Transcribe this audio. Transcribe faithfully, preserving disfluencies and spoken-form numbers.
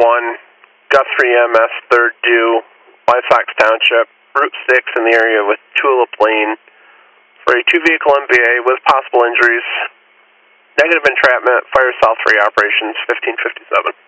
one, Guthrie M S third due, White Sox Township, Route six in the area with Tulip Lane, for a two-vehicle M V A with possible injuries. Negative entrapment, fire south three operations, fifteen fifty-seven.